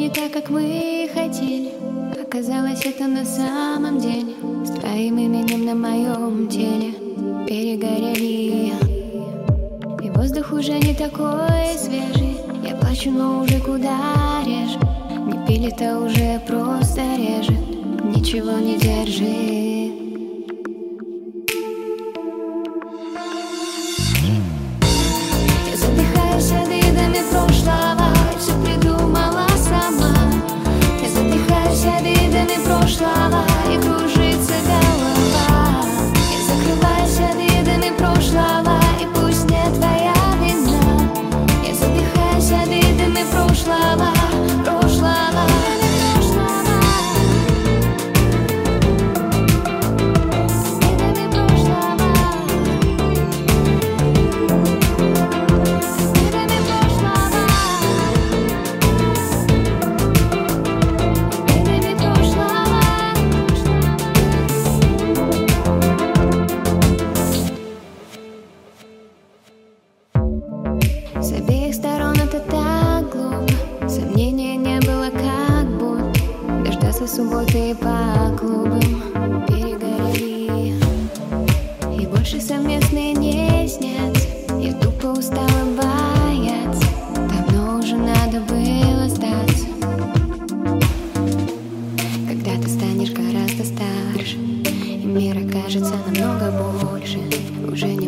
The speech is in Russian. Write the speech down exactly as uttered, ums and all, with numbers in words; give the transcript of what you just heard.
не так, как мы хотели. Оказалось, это на самом деле с твоим именем на моем теле перегорели. И воздух уже не такой свежий. Я плачу, но уже куда реже. Не пили-то уже просто режет, ничего не держит. Я задыхаюсь обидами прошлого, все придумала сама. Я задыхаюсь обидами прошлого, и кружится голова. Я закрываюсь обидами прошлого, и пусть не твоя вина. Я задыхаюсь обидами прошлого, прошлого. С обеих сторон это так глупо. Сомнения не было, как будто дождаться субботы по клубам перегорели. И больше совместные не снятся. Я тупо устала бояться. Давно уже надо было сдаться. Когда ты станешь гораздо старше, и мир окажется намного больше, уже не